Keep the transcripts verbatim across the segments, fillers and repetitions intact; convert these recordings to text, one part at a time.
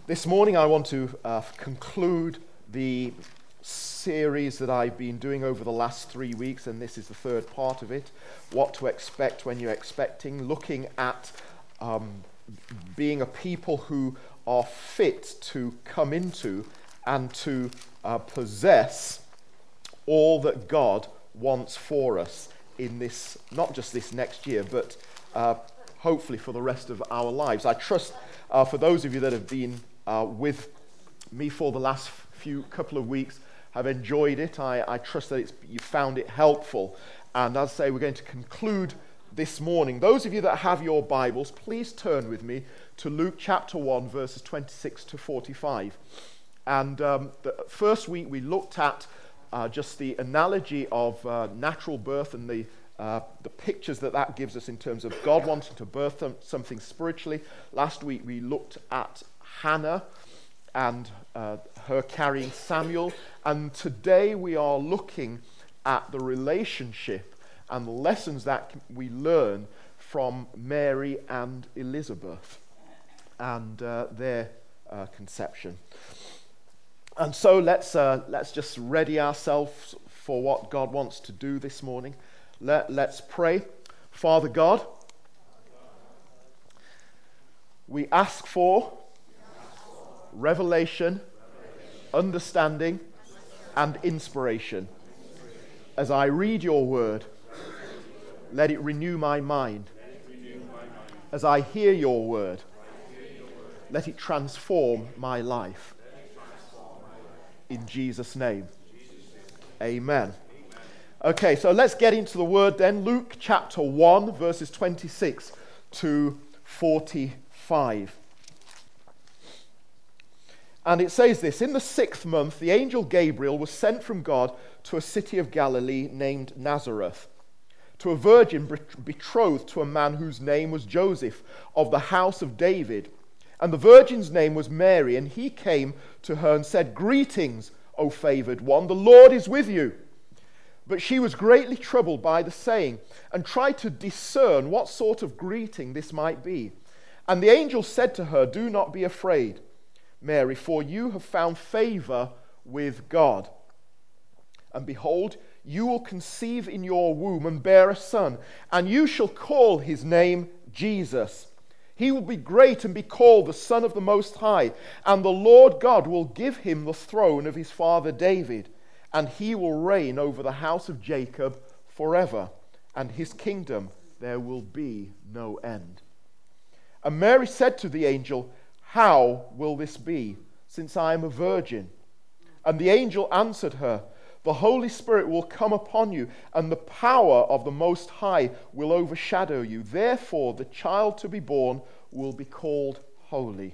This morning I want to uh, conclude the series that I've been doing over the last three weeks, and this is the third part of it, what to expect when you're expecting, looking at um, being a people who are fit to come into and to uh, possess all that God wants for us in this, not just this next year, but uh, hopefully for the rest of our lives. I trust uh, for those of you that have been uh, with me for the last few couple of weeks, have enjoyed it. I, I trust that it's, you found it helpful. And as I say, we're going to conclude this morning. Those of you that have your Bibles, please turn with me to Luke chapter one, verses twenty-six to forty-five. And um, the first week we looked at uh, just the analogy of uh, natural birth and the uh, the pictures that that gives us in terms of God wanting to birth something spiritually. Last week we looked at Hannah and uh, her carrying Samuel. And today we are looking at the relationship and the lessons that we learn from Mary and Elizabeth and uh, their uh, conception. And so let's uh, let's just ready ourselves for what God wants to do this morning. Let, let's pray. Father God, we ask for revelation, understanding, and inspiration. As I read your word, let it renew my mind. As I hear your word, let it transform my life. In Jesus' name, amen. Okay, so let's get into the word then. Luke chapter one, verses twenty-six to forty-five. And it says this: in the sixth month, the angel Gabriel was sent from God to a city of Galilee named Nazareth, to a virgin betrothed to a man whose name was Joseph, of the house of David. And the virgin's name was Mary, and he came to her and said, "Greetings, O favored one, the Lord is with you." But she was greatly troubled by the saying, and tried to discern what sort of greeting this might be. And the angel said to her, "Do not be afraid, Mary, for you have found favor with God. And behold, you will conceive in your womb and bear a son, and you shall call his name Jesus. He will be great and be called the Son of the Most High, and the Lord God will give him the throne of his father David, and he will reign over the house of Jacob forever, and his kingdom there will be no end." And Mary said to the angel, "How will this be, since I am a virgin?" And the angel answered her, "The Holy Spirit will come upon you, and the power of the Most High will overshadow you. Therefore, the child to be born will be called Holy,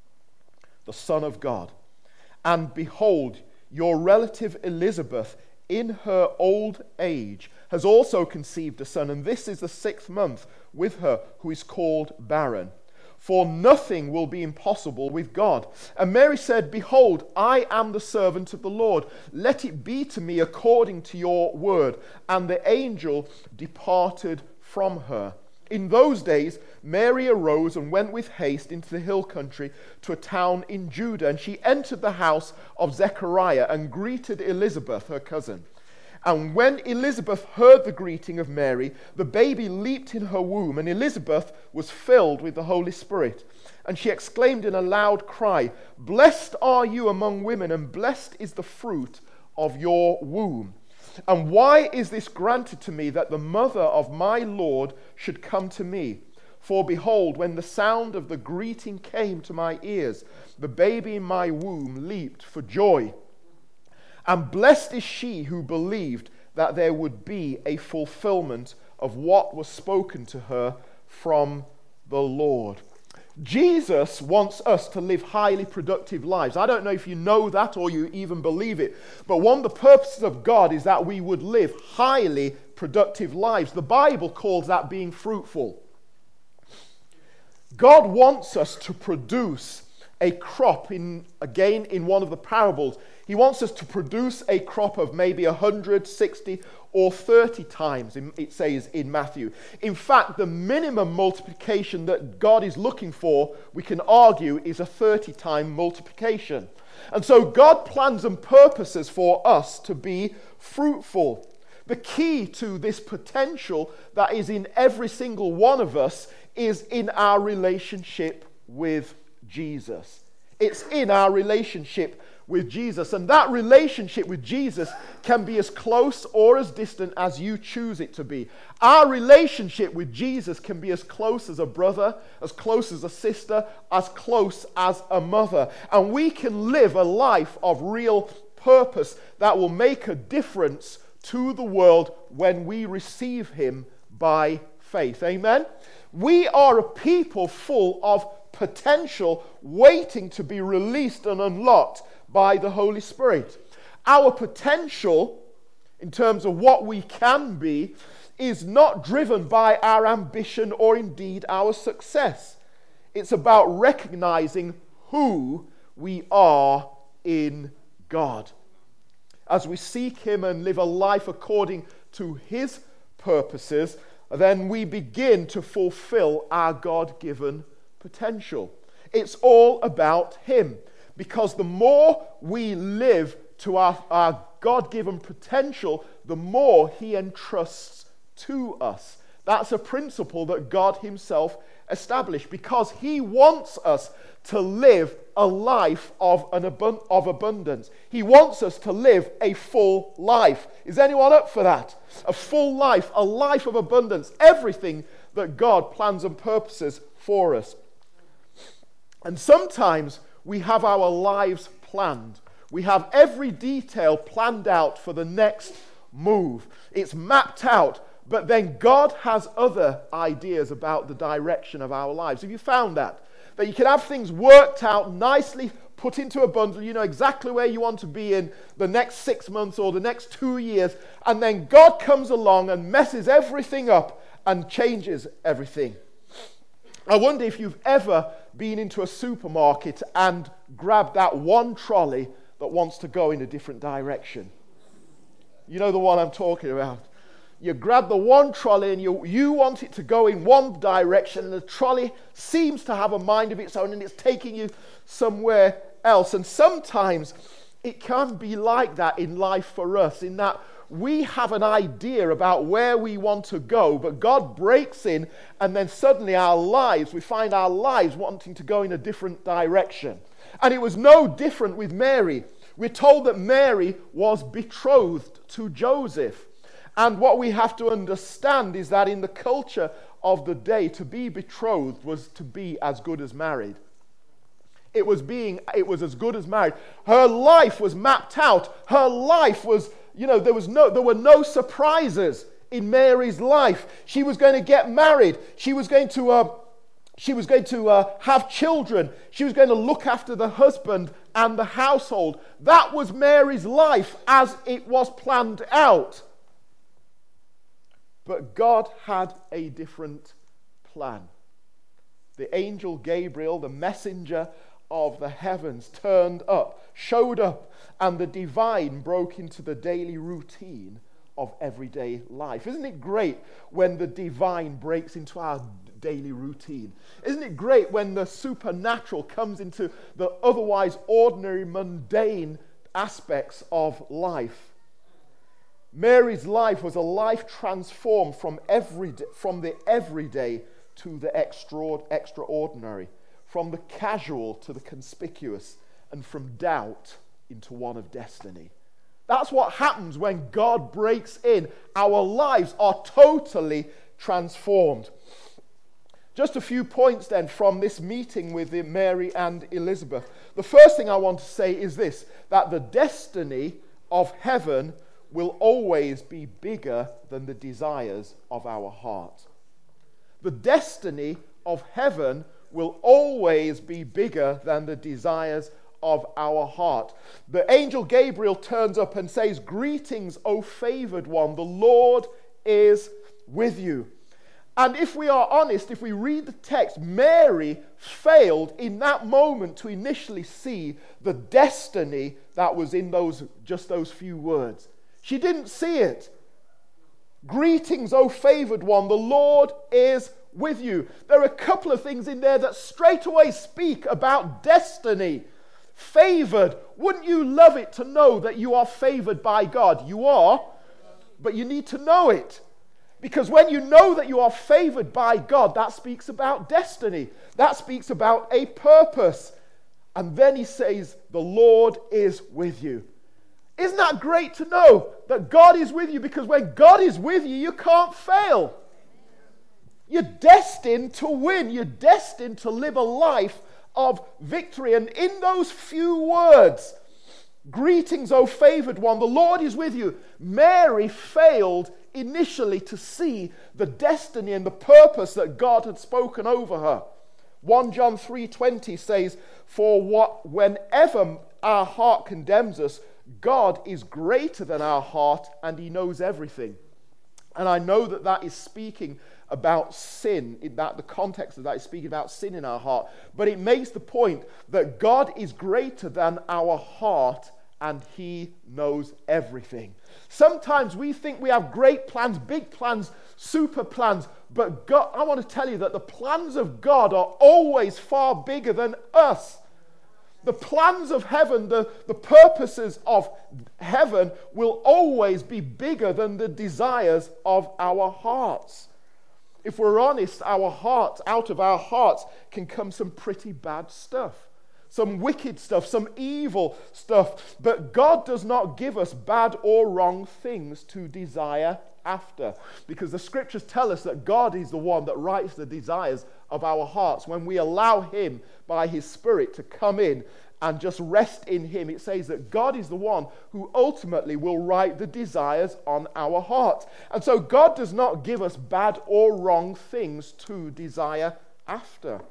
the Son of God. And behold, your relative Elizabeth, in her old age, has also conceived a son, and this is the sixth month with her, who is called barren. For nothing will be impossible with God." And Mary said, "Behold, I am the servant of the Lord. Let it be to me according to your word." And the angel departed from her. In those days, Mary arose and went with haste into the hill country to a town in Judah. And she entered the house of Zechariah and greeted Elizabeth, her cousin. And when Elizabeth heard the greeting of Mary, the baby leaped in her womb, and Elizabeth was filled with the Holy Spirit. And she exclaimed in a loud cry, "Blessed are you among women, and blessed is the fruit of your womb. And why is this granted to me, that the mother of my Lord should come to me? For behold, when the sound of the greeting came to my ears, the baby in my womb leaped for joy. And blessed is she who believed that there would be a fulfillment of what was spoken to her from the Lord." Jesus wants us to live highly productive lives. I don't know if you know that or you even believe it, but one of the purposes of God is that we would live highly productive lives. The Bible calls that being fruitful. God wants us to produce a crop in, again, in one of the parables. He wants us to produce a crop of maybe one hundred, sixty, or thirty times, it says in Matthew. In fact, the minimum multiplication that God is looking for, we can argue, is a thirty-time multiplication. And so God plans and purposes for us to be fruitful. The key to this potential that is in every single one of us is in our relationship with Jesus. It's in our relationship with Jesus. And that relationship with Jesus can be as close or as distant as you choose it to be. Our relationship with Jesus can be as close as a brother, as close as a sister, as close as a mother. And we can live a life of real purpose that will make a difference to the world when we receive him by faith. Amen? We are a people full of potential waiting to be released and unlocked by the Holy Spirit. Our potential, in terms of what we can be, is not driven by our ambition or indeed our success. It's about recognizing who we are in God. As we seek him and live a life according to his purposes, then we begin to fulfill our God-given potential. It's all about him. Because the more we live to our, our God-given potential, the more he entrusts to us. That's a principle that God himself established, because he wants us to live a life of, an abund- of abundance. He wants us to live a full life. Is anyone up for that? A full life, a life of abundance. Everything that God plans and purposes for us. And sometimes we have our lives planned. We have every detail planned out for the next move. It's mapped out, but then God has other ideas about the direction of our lives. Have you found that? That you can have things worked out, nicely put into a bundle. You know exactly where you want to be in the next six months or the next two years. And then God comes along and messes everything up and changes everything. I wonder if you've ever been into a supermarket and grabbed that one trolley that wants to go in a different direction. You know the one I'm talking about. You grab the one trolley and you, you want it to go in one direction, and the trolley seems to have a mind of its own and it's taking you somewhere else. And sometimes it can be like that in life for us, in that we have an idea about where we want to go, but God breaks in, and then suddenly our lives, we find our lives wanting to go in a different direction. And it was no different with Mary. We're told that Mary was betrothed to Joseph. And what we have to understand is that in the culture of the day, to be betrothed was to be as good as married. It was being, it was as good as married. Her life was mapped out. Her life was, you know, there was no, there were no surprises in Mary's life. She was going to get married. She was going to, uh, she was going to uh, have children. She was going to look after the husband and the household. That was Mary's life as it was planned out. But God had a different plan. The angel Gabriel, the messenger of the heavens, turned up, showed up, and the divine broke into the daily routine of everyday life. Isn't it great when the divine breaks into our daily routine? Isn't it great when the supernatural comes into the otherwise ordinary, mundane aspects of life? Mary's life was a life transformed from every from the everyday to the extra, extraordinary, from the casual to the conspicuous, and from doubt into one of destiny. That's what happens when God breaks in. Our lives are totally transformed. Just a few points then from this meeting with Mary and Elizabeth. The first thing I want to say is this, that the destiny of heaven will always be bigger than the desires of our heart. The destiny of heaven will always be bigger than the desires of our heart. The angel Gabriel turns up and says, "Greetings, O favored one, the Lord is with you." And if we are honest, if we read the text, Mary failed in that moment to initially see the destiny that was in those just those few words. She didn't see it. Greetings, O favored one, the Lord is with you. There are a couple of things in there that straight away speak about destiny. Favored. Wouldn't you love it to know that you are favored by God? You are, but you need to know it. Because when you know that you are favored by God, that speaks about destiny. That speaks about a purpose. And then he says, the Lord is with you. Isn't that great to know that God is with you? Because when God is with you, you can't fail. You're destined to win. You're destined to live a life of victory. And in those few words, greetings, O favored one, the Lord is with you. Mary failed initially to see the destiny and the purpose that God had spoken over her. First John three twenty says, for what whenever our heart condemns us, God is greater than our heart and he knows everything. And I know that that is speaking about sin, in that the context of that is speaking about sin in our heart, but it makes the point that God is greater than our heart and he knows everything. Sometimes we think we have great plans, big plans, super plans, but God, I want to tell you that the plans of God are always far bigger than us. The plans of heaven, the, the purposes of heaven will always be bigger than the desires of our hearts. If we're honest, our hearts, out of our hearts can come some pretty bad stuff. Some wicked stuff, some evil stuff. But God does not give us bad or wrong things to desire after. Because the scriptures tell us that God is the one that writes the desires of our hearts. When we allow him by his Spirit to come in and just rest in him, it says that God is the one who ultimately will write the desires on our hearts. And so God does not give us bad or wrong things to desire after.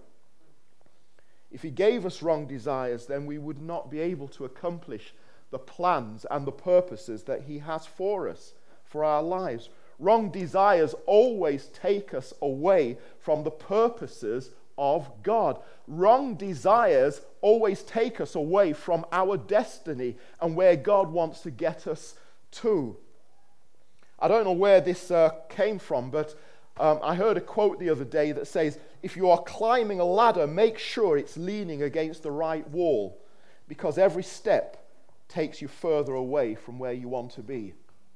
If he gave us wrong desires, then we would not be able to accomplish the plans and the purposes that he has for us, for our lives. Wrong desires always take us away from the purposes of God. Wrong desires always take us away from our destiny and where God wants to get us to. I don't know where this uh, came from, but Um, I heard a quote the other day that says, if you are climbing a ladder, make sure it's leaning against the right wall, because every step takes you further away from where you want to be.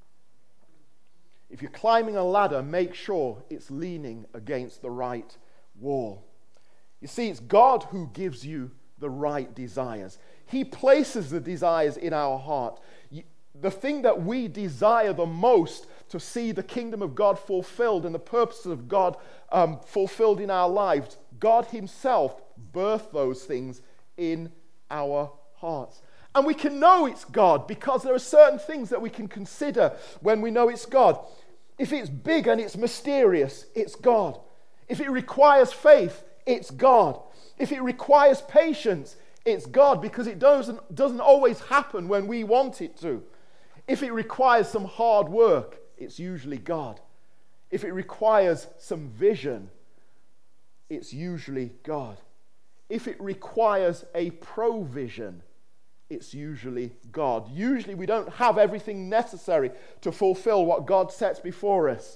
If you're climbing a ladder, make sure it's leaning against the right wall. You see, it's God who gives you the right desires. He places the desires in our heart. The thing that we desire the most to see the kingdom of God fulfilled and the purposes of God um, fulfilled in our lives, God himself birthed those things in our hearts. And we can know it's God because there are certain things that we can consider when we know it's God. If it's big and it's mysterious, it's God. If it requires faith, it's God. If it requires patience, it's God, because it doesn't, doesn't always happen when we want it to. If it requires some hard work, it's usually God. If it requires some vision, it's usually God. If it requires a provision, it's usually God. Usually we don't have everything necessary to fulfill what God sets before us.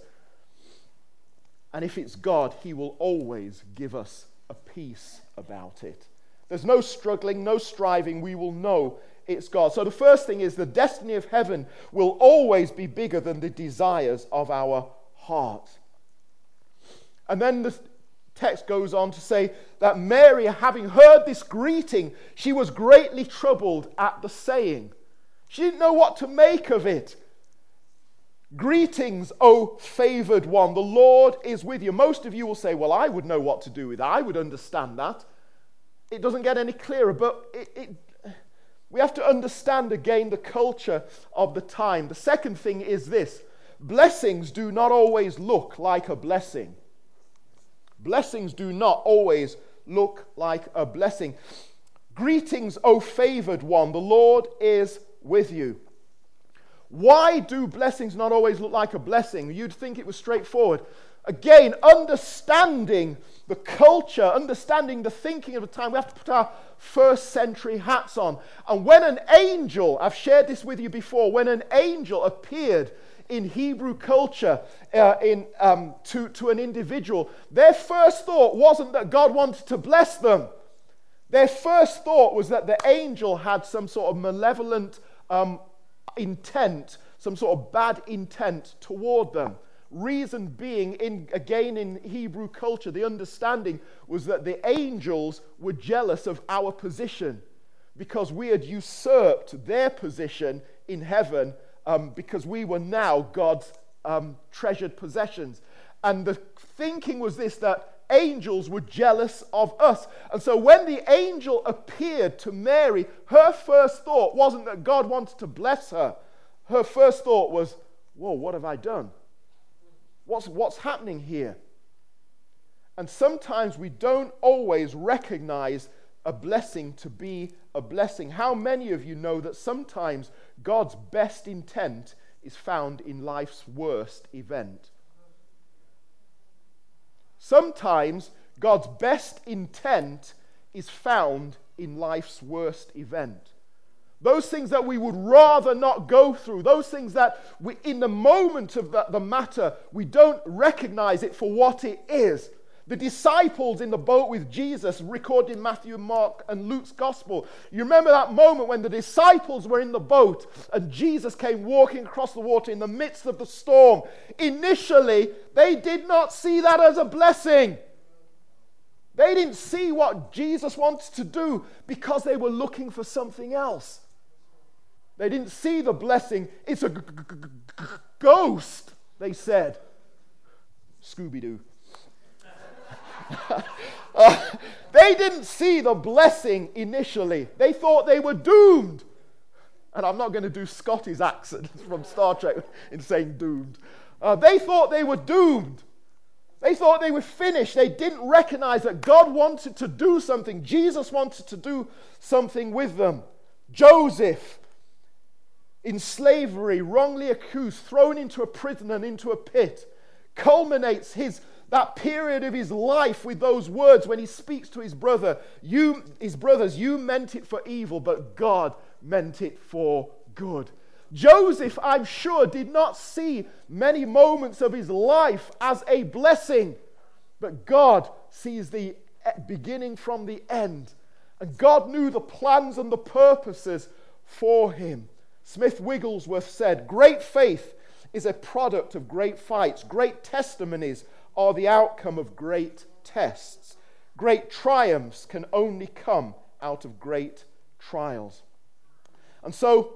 And if it's God, he will always give us a peace about it. There's no struggling, no striving. We will know it's God. So the first thing is the destiny of heaven will always be bigger than the desires of our heart. And then the text goes on to say that Mary, having heard this greeting, she was greatly troubled at the saying. She didn't know what to make of it. Greetings, O favored one, the Lord is with you. Most of you will say, well, I would know what to do with that. I would understand that. It doesn't get any clearer, but it, it, we have to understand again the culture of the time. The second thing is this: blessings do not always look like a blessing. Blessings do not always look like a blessing. Greetings, O favored one, the Lord is with you. Why do blessings not always look like a blessing? You'd think it was straightforward. Again, understanding the culture, understanding the thinking of the time, we have to put our first century hats on. And when an angel, I've shared this with you before, when an angel appeared in Hebrew culture uh, in, um, to, to an individual, their first thought wasn't that God wanted to bless them. Their first thought was that the angel had some sort of malevolent um, intent, some sort of bad intent toward them. Reason being, in again in Hebrew culture, the understanding was that the angels were jealous of our position because we had usurped their position in heaven um, because we were now God's um, treasured possessions. And the thinking was this, that angels were jealous of us. And so when the angel appeared to Mary, her first thought wasn't that God wanted to bless her. Her first thought was, whoa, what have I done? What's, what's happening here? And sometimes we don't always recognize a blessing to be a blessing. How many of you know that sometimes God's best intent is found in life's worst event? Sometimes God's best intent is found in life's worst event. Those things that we would rather not go through, those things that we, in the moment of the, the matter, we don't recognize it for what it is. The disciples in the boat with Jesus, recorded in Matthew, Mark, and Luke's gospel. You remember that moment when the disciples were in the boat and Jesus came walking across the water in the midst of the storm. Initially, they did not see that as a blessing. They didn't see what Jesus wanted to do because they were looking for something else. They didn't see the blessing. It's a g- g- g- ghost, they said. Scooby-Doo. uh, they didn't see the blessing initially. They thought they were doomed. And I'm not going to do Scotty's accent from Star Trek in saying doomed. Uh, they thought they were doomed. They thought they were finished. They didn't recognize that God wanted to do something. Jesus wanted to do something with them. Joseph, in slavery, wrongly accused, thrown into a prison and into a pit, culminates his that period of his life with those words when he speaks to his brother, you, his brothers, you meant it for evil, but God meant it for good. Joseph, I'm sure, did not see many moments of his life as a blessing, but God sees the beginning from the end, and God knew the plans and the purposes for him. Smith Wigglesworth said, great faith is a product of great fights. Great testimonies are the outcome of great tests. Great triumphs can only come out of great trials. And so,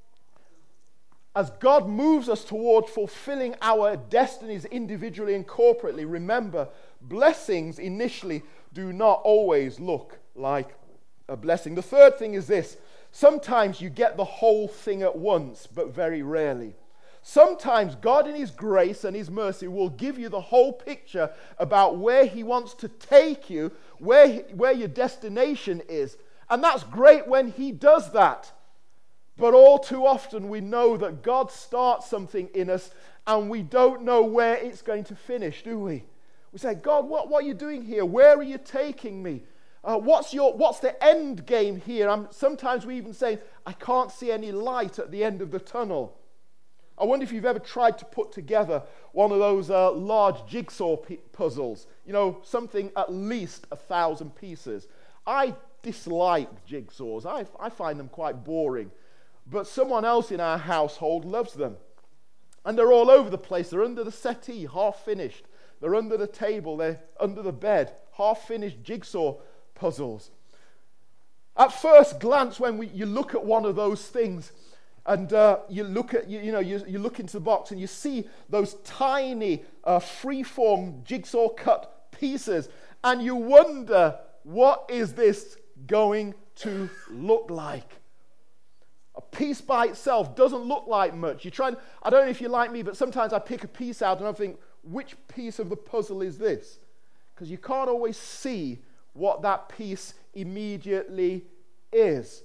as God moves us toward fulfilling our destinies individually and corporately, remember, blessings initially do not always look like a blessing. The third thing is this. Sometimes you get the whole thing at once, but very rarely. Sometimes God in his grace and his mercy will give you the whole picture about where he wants to take you, where, where your destination is. And that's great when he does that. But all too often we know that God starts something in us and we don't know where it's going to finish, do we? We say, God, what, what are you doing here? Where are you taking me? Uh, what's your what's the end game here? I'm, sometimes we even say, I can't see any light at the end of the tunnel. I wonder if you've ever tried to put together one of those uh, large jigsaw p- puzzles. You know, something at least a thousand pieces. I dislike jigsaws. I, I find them quite boring. But someone else in our household loves them. And they're all over the place. They're under the settee, half finished. They're under the table. They're under the bed, half finished jigsaw puzzles. At first glance, when we, you look at one of those things, and uh, you look at you, you know you, you look into the box and you see those tiny uh, free-form jigsaw cut pieces, and you wonder, what is this going to look like? A piece by itself doesn't look like much. You try and, I don't know if you're like me, but sometimes I pick a piece out and I think, which piece of the puzzle is this? Because you can't always see what that piece immediately is.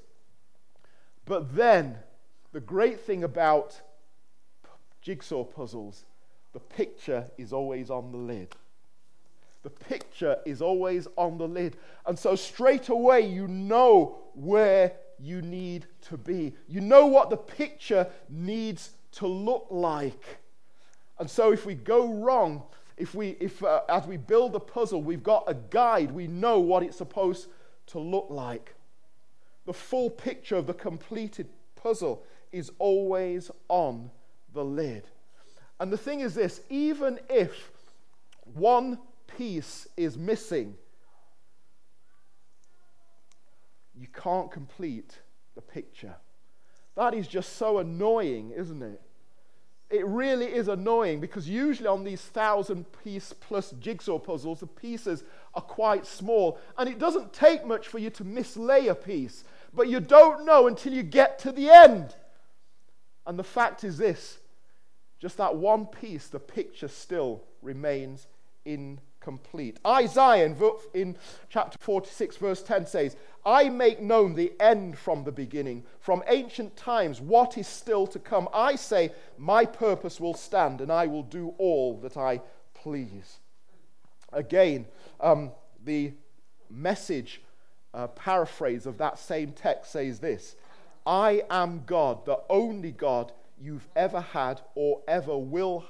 But then, the great thing about jigsaw puzzles the picture is always on the lid. The picture is always on the lid. And so straight away you know where you need to be. You know what the picture needs to look like. And so if we go wrong, if we, if uh, as we build a puzzle, we've got a guide, we know what it's supposed to look like. The full picture of the completed puzzle is always on the lid. And the thing is this, even if one piece is missing, you can't complete the picture. That is just so annoying, isn't it? It really is annoying, because usually on these thousand piece plus jigsaw puzzles, the pieces are quite small, and it doesn't take much for you to mislay a piece, but you don't know until you get to the end. And the fact is this, just that one piece, the picture still remains incomplete. Isaiah in chapter forty-six verse ten says, I make known the end from the beginning, from ancient times what is still to come. I say, my purpose will stand, and I will do all that I please. Again, um, the Message uh, paraphrase of that same text says this, I am God, the only God you've ever had or ever will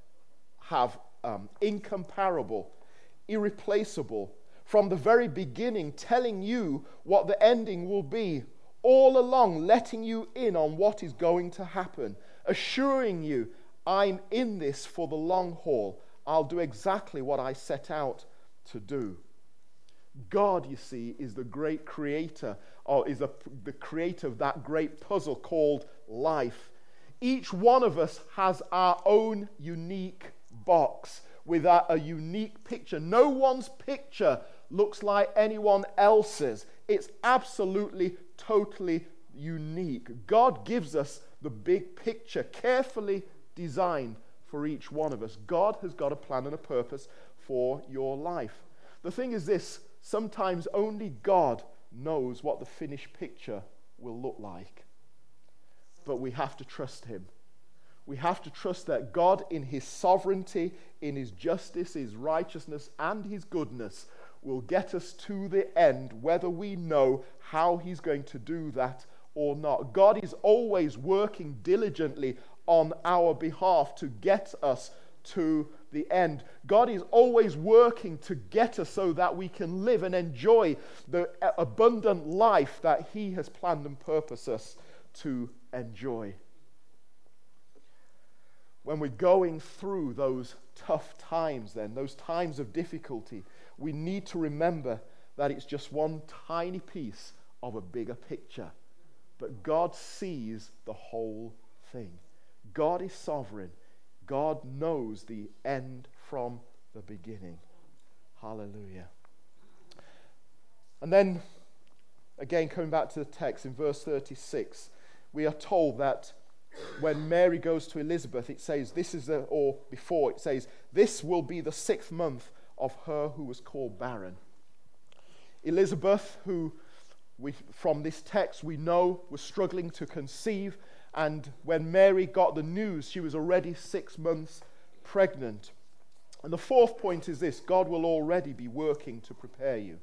have, um, incomparable, irreplaceable, from the very beginning, telling you what the ending will be, all along letting you in on what is going to happen, assuring you, I'm in this for the long haul. I'll do exactly what I set out to do. God, you see, is the great creator, or is a, the creator of that great puzzle called life. Each one of us has our own unique box with a, a unique picture. No one's picture looks like anyone else's. It's absolutely, totally unique. God gives us the big picture, carefully designed for each one of us. God has got a plan and a purpose for your life. The thing is this, sometimes only God knows what the finished picture will look like. But we have to trust him. We have to trust that God, in his sovereignty, in his justice, his righteousness, and his goodness, will get us to the end, whether we know how he's going to do that or not. God is always working diligently on our behalf to get us to the end. God is always working to get us so that we can live and enjoy the abundant life that he has planned and purposed us to enjoy. When we're going through those tough times then, those times of difficulty, we need to remember that it's just one tiny piece of a bigger picture. But God sees the whole thing. God is sovereign. God knows the end from the beginning. Hallelujah. And then, again, coming back to the text in verse thirty-six, we are told that when Mary goes to Elizabeth, it says, this is the, or before it says, this will be the sixth month of her who was called barren. Elizabeth, who we, from this text we know was struggling to conceive, and when Mary got the news, she was already six months pregnant. And the fourth point is this, God will already be working to prepare you.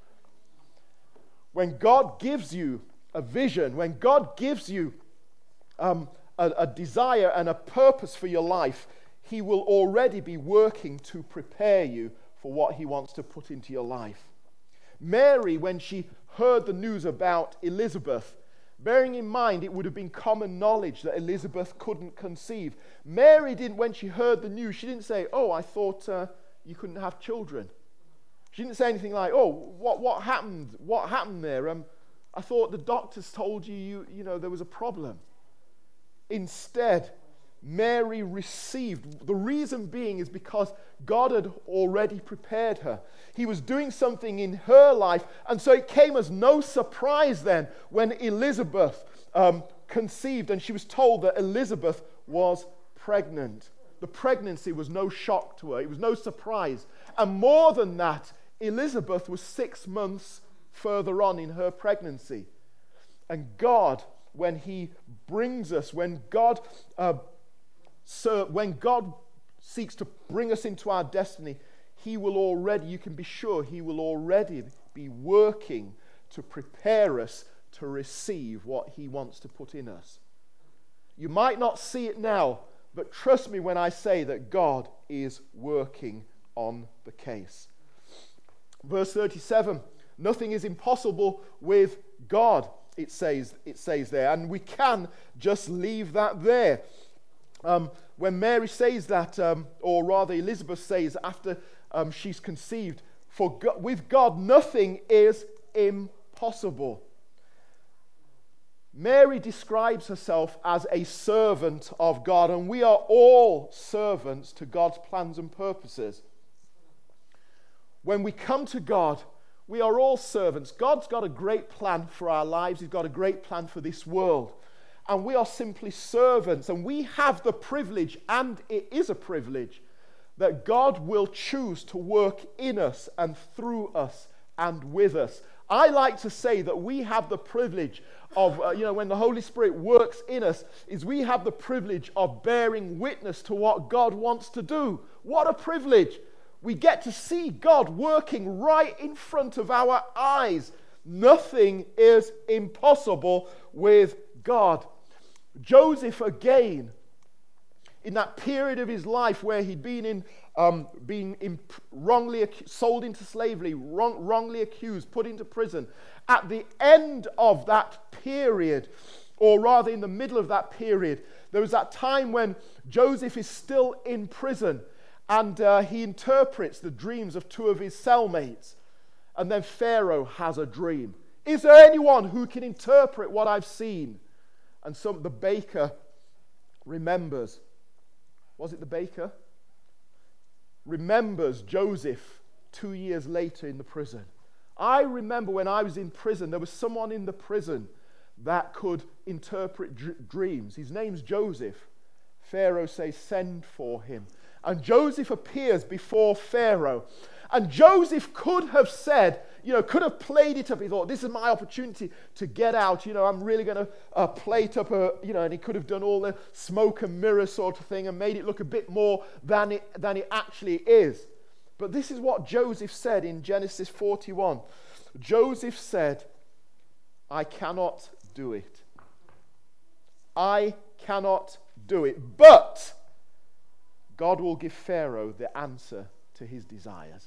When God gives you a vision, when God gives you um, a, a desire and a purpose for your life, he will already be working to prepare you for what he wants to put into your life. Mary, when she heard the news about Elizabeth, bearing in mind it would have been common knowledge that Elizabeth couldn't conceive, Mary didn't, when she heard the news, she didn't say, oh, I thought uh, you couldn't have children. She didn't say anything like, oh, what what happened? What happened there? Um, I thought the doctors told you, you, you know, there was a problem. Instead, Mary received. The reason being is because God had already prepared her. He was doing something in her life, and so it came as no surprise then when Elizabeth um, conceived and she was told that Elizabeth was pregnant. The pregnancy was no shock to her. It was no surprise. And more than that, Elizabeth was six months further on in her pregnancy. And God, when he brings us, when God uh, So when God seeks to bring us into our destiny, he will already, you can be sure, he will already be working to prepare us to receive what he wants to put in us. You might not see it now, but trust me when I say that God is working on the case. Verse thirty-seven, nothing is impossible with God, it says, it says there, and we can just leave that there. Um, when Mary says that, um, or rather Elizabeth says after um, she's conceived, for God, with God nothing is impossible. Mary describes herself as a servant of God, and we are all servants to God's plans and purposes. When we come to God, we are all servants. God's got a great plan for our lives. He's got a great plan for this world. And we are simply servants. And we have the privilege, and it is a privilege, that God will choose to work in us and through us and with us. I like to say that we have the privilege of, uh, you know, when the Holy Spirit works in us, is we have the privilege of bearing witness to what God wants to do. What a privilege! We get to see God working right in front of our eyes. Nothing is impossible with God. Joseph, again, in that period of his life where he'd been in, um, been imp- wrongly ac- sold into slavery, wrong, wrongly accused, put into prison, at the end of that period, or rather in the middle of that period, there was that time when Joseph is still in prison, and uh, he interprets the dreams of two of his cellmates. And then Pharaoh has a dream. Is there anyone who can interpret what I've seen? And some the baker remembers. Was it the baker? Remembers Joseph two years later in the prison. I remember when I was in prison, there was someone in the prison that could interpret dr- dreams. His name's Joseph. Pharaoh says, send for him. And Joseph appears before Pharaoh. And Joseph could have said, you know, could have played it up. He thought, this is my opportunity to get out. You know, I'm really going to uh, play it up, a, you know, and he could have done all the smoke and mirror sort of thing and made it look a bit more than it, than it actually is. But this is what Joseph said in Genesis forty-one. Joseph said, I cannot do it. I cannot do it. But God will give Pharaoh the answer to his desires.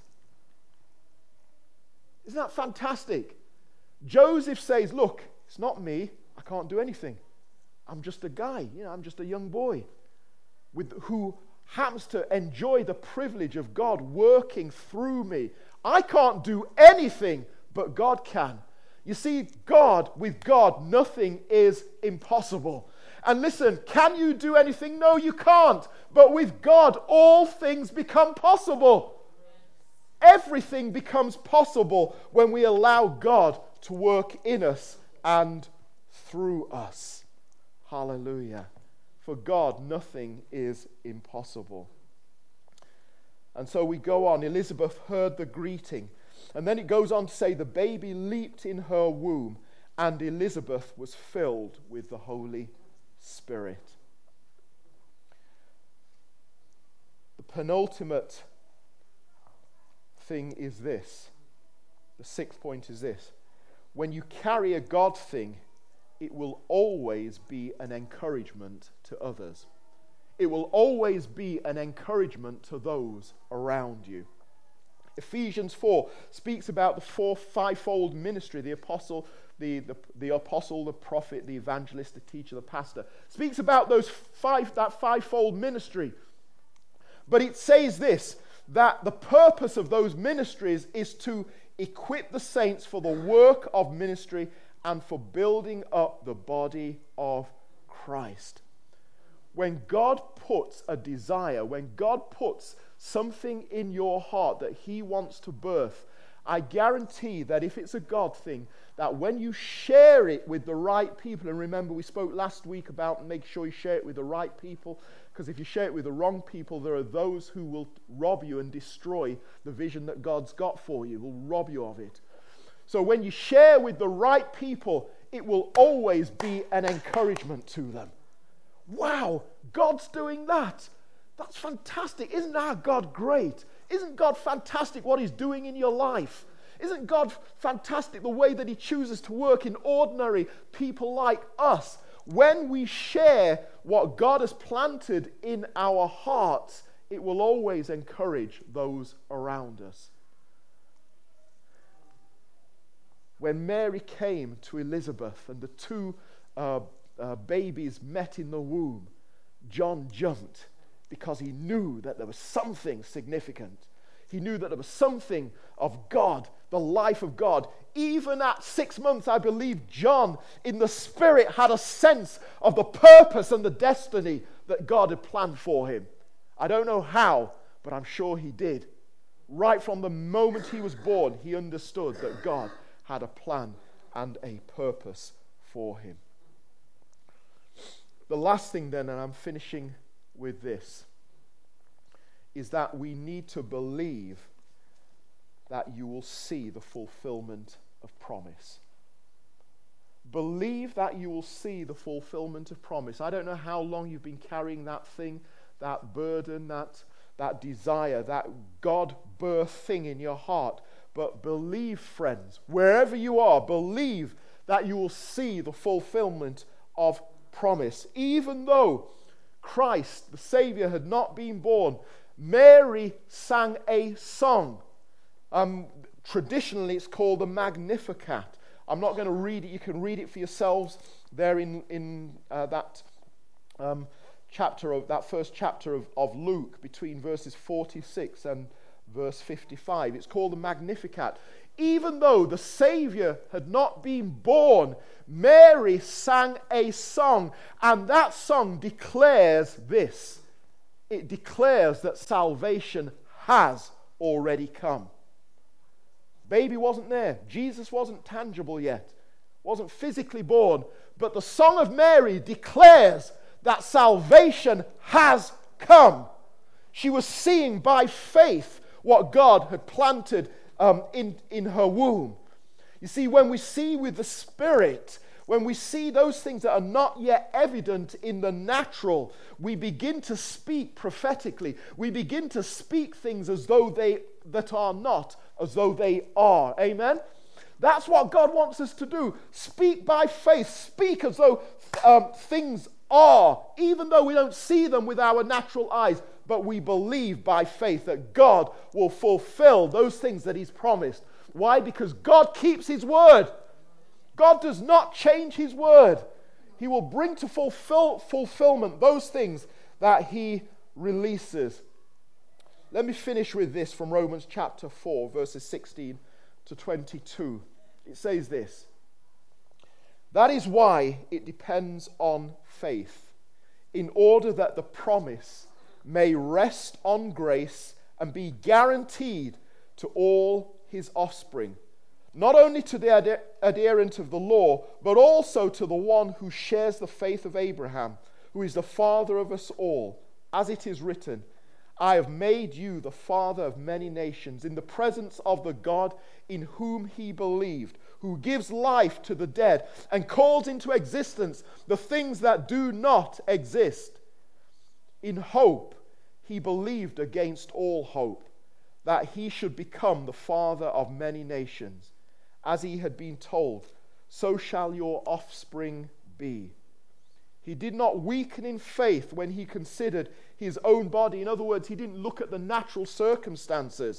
Isn't that fantastic? Joseph says, look, it's not me. I can't do anything. I'm just a guy. You know, I'm just a young boy with who happens to enjoy the privilege of God working through me. I can't do anything, but God can. You see, God, with God, nothing is impossible. And listen, can you do anything? No, you can't. But with God, all things become possible. Everything becomes possible when we allow God to work in us and through us. Hallelujah. For God, nothing is impossible. And so we go on. Elizabeth heard the greeting. And then it goes on to say, the baby leaped in her womb, and Elizabeth was filled with the Holy Spirit. The penultimate thing is this. The sixth point is this. When you carry a God thing, it will always be an encouragement to others. It will always be an encouragement to those around you. Ephesians four speaks about the four fivefold ministry, the apostle, the, the, the apostle, the prophet, the evangelist, the teacher, the pastor. Speaks about those five, that fivefold ministry. But it says this, that the purpose of those ministries is to equip the saints for the work of ministry and for building up the body of Christ. When God puts a desire, when God puts something in your heart that he wants to birth, I guarantee that if it's a God thing, that when you share it with the right people, and remember we spoke last week about make sure you share it with the right people, because if you share it with the wrong people, there are those who will rob you and destroy the vision that God's got for you, will rob you of it. So when you share with the right people, it will always be an encouragement to them. Wow, God's doing that. That's fantastic. Isn't our God great? Isn't God fantastic what he's doing in your life? Isn't God fantastic the way that he chooses to work in ordinary people like us? When we share what God has planted in our hearts, it will always encourage those around us. When Mary came to Elizabeth and the two uh, uh, babies met in the womb, John jumped because he knew that there was something significant. He knew that there was something of God, the life of God. Even at six months, I believe John, in the spirit, had a sense of the purpose and the destiny that God had planned for him. I don't know how, but I'm sure he did. Right from the moment he was born, he understood that God had a plan and a purpose for him. The last thing then, and I'm finishing with this, is that we need to believe that you will see the fulfillment of promise. Believe that you will see the fulfillment of promise. I don't know how long you've been carrying that thing, that burden, that, that desire, that God-birthed thing in your heart. But believe, friends, wherever you are, believe that you will see the fulfillment of promise. Even though Christ, the Savior, had not been born, Mary sang a song. Um, traditionally, it's called the Magnificat. I'm not going to read it. You can read it for yourselves there in, in uh, that um, chapter of that first chapter of, of Luke, between verses forty-six and verse fifty-five. It's called the Magnificat. Even though the Savior had not been born, Mary sang a song, and that song declares this. It declares that salvation has already come. Baby wasn't there. Jesus wasn't tangible yet. Wasn't physically born. But the Song of Mary declares that salvation has come. She was seeing by faith what God had planted um, in, in her womb. You see, when we see with the Spirit, when we see those things that are not yet evident in the natural, we begin to speak prophetically. We begin to speak things as though they that are not, as though they are. Amen? That's what God wants us to do. Speak by faith. Speak as though um, things are, even though we don't see them with our natural eyes. But we believe by faith that God will fulfill those things that he's promised. Why? Because God keeps his word. God does not change his word. He will bring to fulfill, fulfillment those things that he releases. Let me finish with this from Romans chapter four, verses sixteen to twenty-two. It says this: that is why it depends on faith, in order that the promise may rest on grace and be guaranteed to all his offspring, not only to the ad- adherent of the law, but also to the one who shares the faith of Abraham, who is the father of us all. As it is written, I have made you the father of many nations, in the presence of the God in whom he believed, who gives life to the dead and calls into existence the things that do not exist. In hope, he believed against all hope, that he should become the father of many nations. As he had been told, so shall your offspring be. He did not weaken in faith when he considered his own body. In other words, he didn't look at the natural circumstances,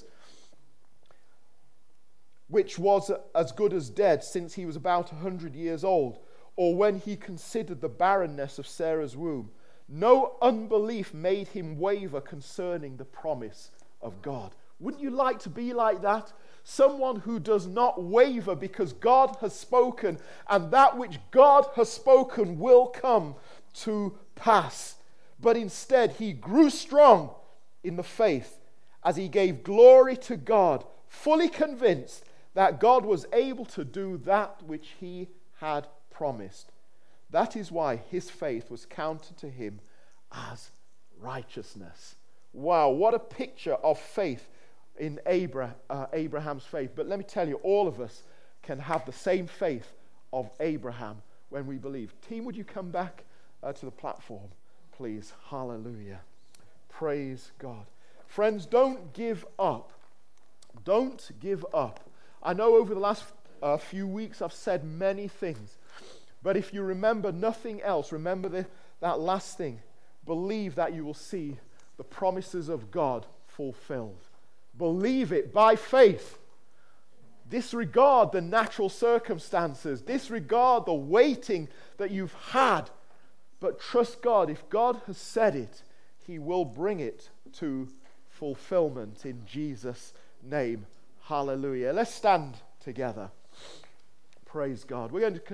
which was as good as dead since he was about a hundred years old, or when he considered the barrenness of Sarah's womb. No unbelief made him waver concerning the promise of God. Wouldn't you like to be like that? Someone who does not waver because God has spoken, and that which God has spoken will come to pass. But instead, he grew strong in the faith as he gave glory to God, fully convinced that God was able to do that which he had promised. That is why his faith was counted to him as righteousness. Wow, what a picture of faith in Abraham, uh, Abraham's faith. But let me tell you, all of us can have the same faith of Abraham when we believe. Team, would you come back uh, to the platform, please? Hallelujah. Praise God. Friends, don't give up. Don't give up. I know over the last uh, few weeks I've said many things, but if you remember nothing else, remember the, that last thing. Believe that you will see the promises of God fulfilled. Believe it by faith. Disregard the natural circumstances. Disregard the waiting that you've had. But trust God. If God has said it, He will bring it to fulfillment in Jesus' name. Hallelujah. Let's stand together. Praise God. We're going to